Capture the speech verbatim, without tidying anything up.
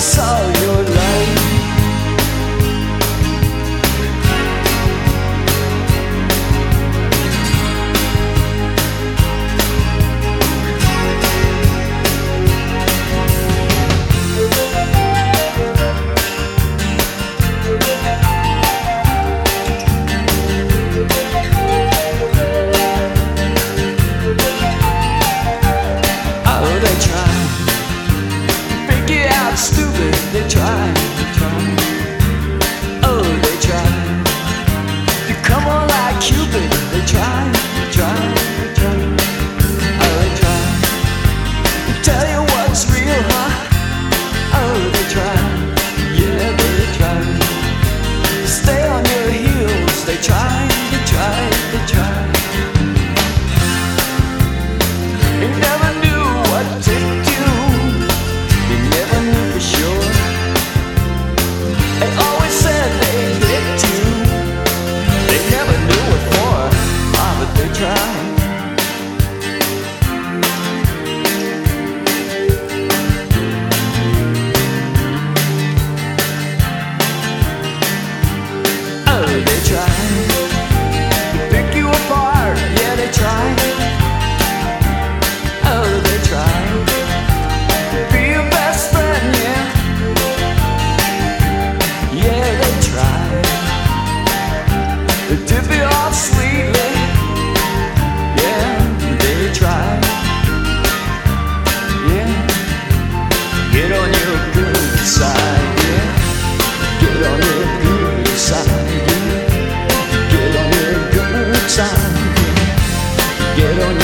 saw your light. Oh, they try to figure out stupid. They try, they try. Oh, they try to come on like Cupid. They try, they try, they try. Oh, they try to tell you what's real, huh? Oh, they try, yeah, they try. Stay on your heels. They try, they try, they try. You never knew what to do. You never knew for sure. They always said they picked you. They never knew what for. Ah, but they tried. Oh, they tried to pick you apart. Yeah, they tried. Oh, they tried to be your best friend, yeah. Yeah, they tried to tip you off sweetly. Yeah, they tried. Yeah, get on your good side, yeah. Get on your good side, yeah. Get on your good side, yeah. Get on your